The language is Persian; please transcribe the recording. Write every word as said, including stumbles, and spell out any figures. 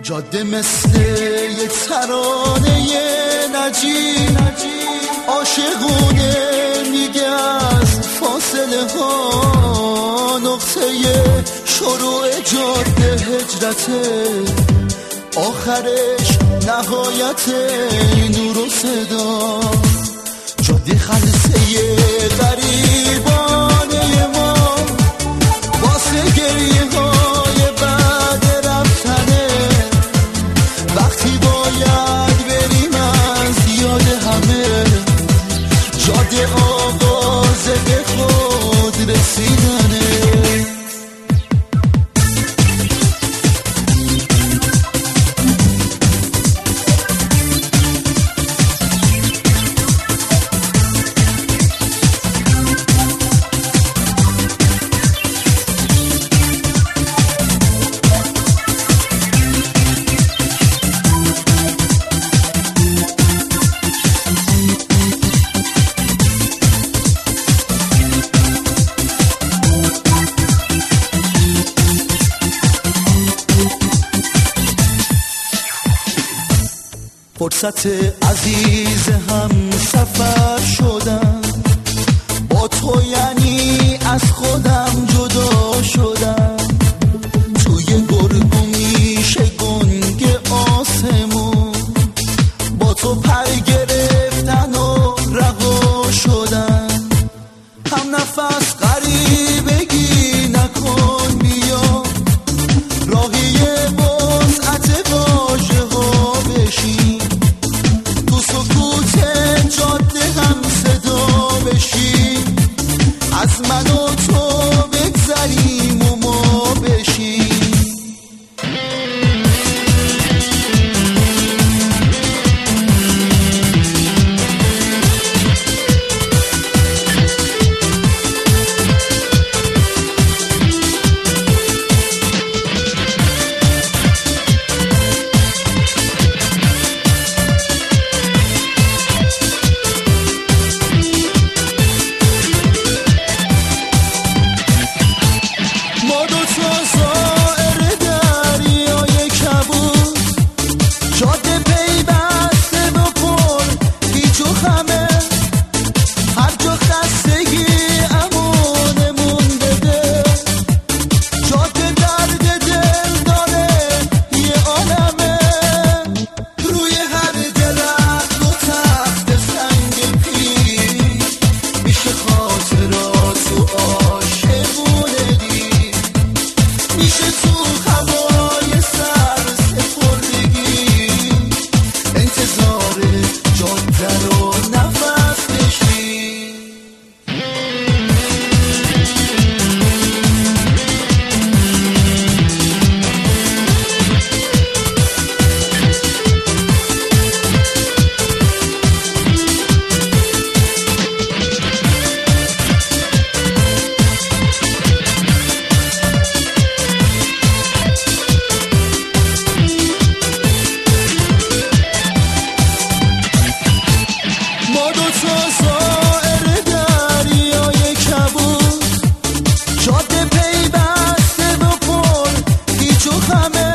جاده مثل یه ترانه نجیب عاشقونه میگه از فاصله ها نقطه شروع جاده هجرته آخرش نهایت نور و صدا جاده خلصه غریبانه ما واسه گریه های بعد رفتنه وقتی باید بریم از یاد همه جاده آغاز به خود رسیدنه فرصت عزیز هم سفر شدم با تو یعنی از خودم جدا شدم توی گرگو میشه گنگ آسمون با تو پر گرفتن و رها شدم هم نفس غریبگی نکن بیا راهی وسعت واژه ها بشین جاده هم صدا بشیم از من و تو بگذریم و ما بشیم جاده پیوسته و پر هیچ و همه